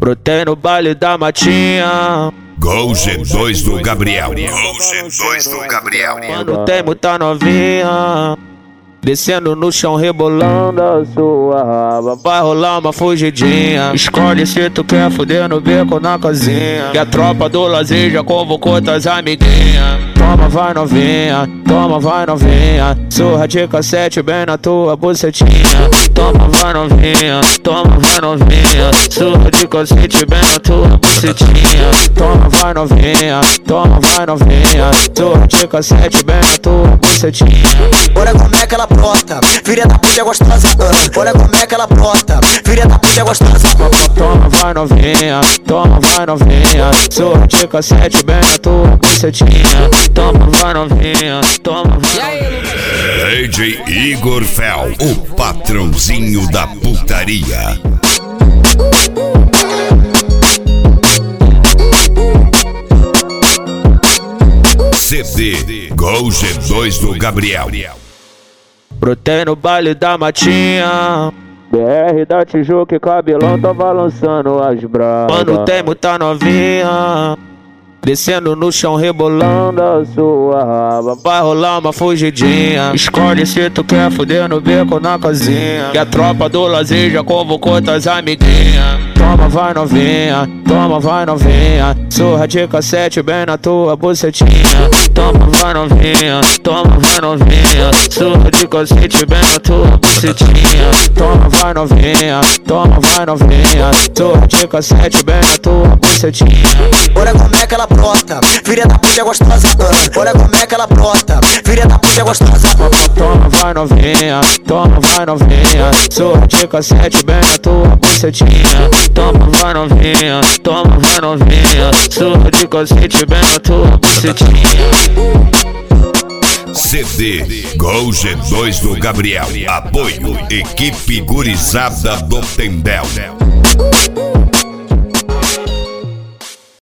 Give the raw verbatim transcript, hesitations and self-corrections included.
Brotei no baile da matinha. Gol G dois do Gabriel. Gol G dois do Gabriel. Quando tem muita novinha, descendo no chão, rebolando a sua raba. Vai rolar uma fugidinha. Escolhe se tu quer fuder no beco ou na casinha. Que a tropa do lazer já convocou tuas amiguinhas. Toma, vai novinha, toma, vai novinha. Surra de cassete bem na tua bucetinha. Toma, vai novinha, toma, vai novinha. Surra de cassete bem na tua bucetinha. Toma, vai novinha, toma, vai novinha. Surra de cassete bem na tua bucetinha. Olha como é que ela brota, filha da puta é gostosa. uh. Olha como é que ela brota, filha da puta é gostosa. Toma, vai novinha, toma, vai novinha. Surra de cassete bem na tua bucetinha. Toma, vai novinha, toma, vai novinha. D J Igor Fel, o patrãozinho da putaria. C D Gol G dois do Gabriel. Brotei no baile da matinha. B R da Tijuca e cabelão tá balançando as bravas. Quando tem muita novinha, descendo no chão, rebolando a sua raba. Vai rolar uma fugidinha. Escolhe se tu quer fuder no beco ou na casinha. Que a tropa do lazer já convocou tuas amiguinhas. Toma, vai novinha, toma, vai novinha. Surra de cassete bem na tua bucetinha. Toma, vai novinha, toma, vai novinha. Surra de cassete bem na tua bucetinha. Toma, vai novinha, toma, vai novinha. Surra de cassete bem na tua bucetinha. Olha como é que ela brota, filha da puta é gostosa. uh. Olha como é que ela brota, filha da puta é gostosa. Toma, vai novinha, toma, vai novinha. Surra de cassete bem na tua bucetinha. Toma, vai novinha, toma, vai novinha. Surra de cassete bem na tua bucetinha. C D Gol G dois do Gabriel. Apoio Equipe Gurizada do Tembel.